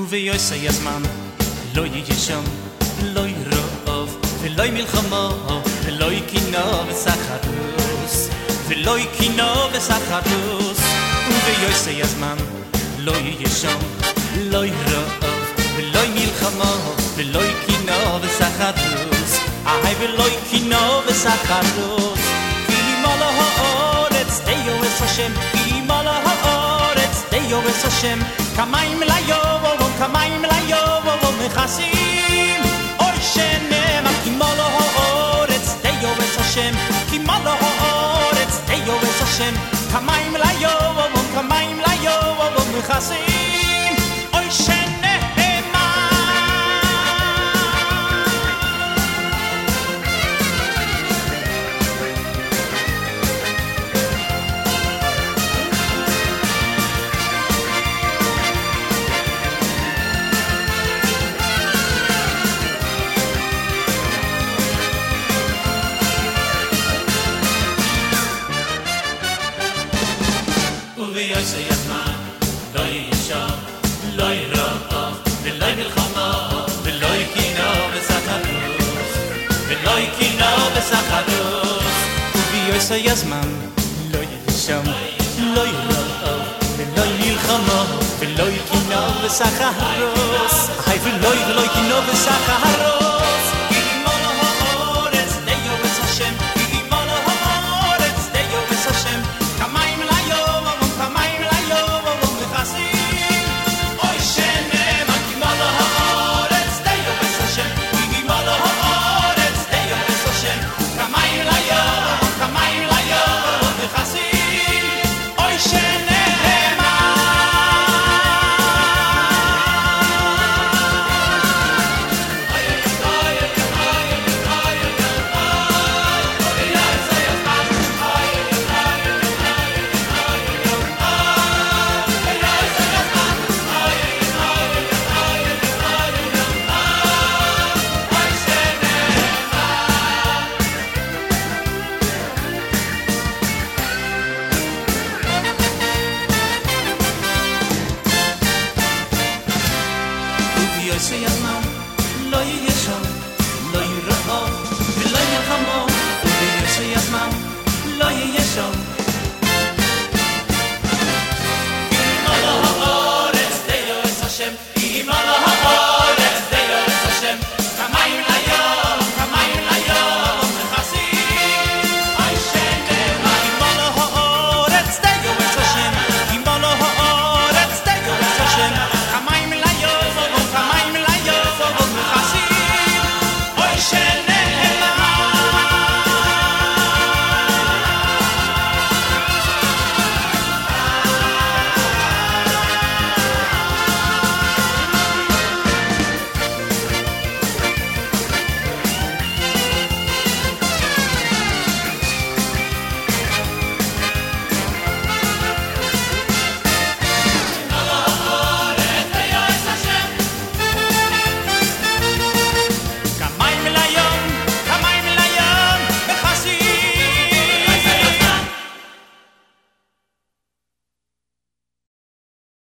ויוסי הזמן לא יהיה שם לא ירוב ולא מלחמה ולא קינה וסחרוס ולא קינה וסחרוס ויוסי הזמן לא יהיה שם לא ירוב ולא מלחמה ולא קינה וסחרוס ולא קינה וסחרוס כי מלא הארץ דיו es Hashem כי מלא הארץ דיו es Hashem כמים ליום מכסים אוי שנאמר כי מלא הארץ דיו es Hashem כי מלא הארץ דיו es Hashem כמים ליום מכסים אוי שנאמר ויוסי הזמן לא ישם לא ירוב ולא מלחמה ולא קינה וסחרוס ולא קינה וסחרוס ויוסי הזמן לא ישם לא ירוב ולא מלחמה ולא קינה וסחרוס ולא קינה וסחרוס כי מלא הארץ דיו es Hashem כי מלא הארץ דיו es Hashem כמים ויוסי הזמן לא יהיה שם לא ירוב ולא מלחמה ויוסי הזמן לא יהיה שם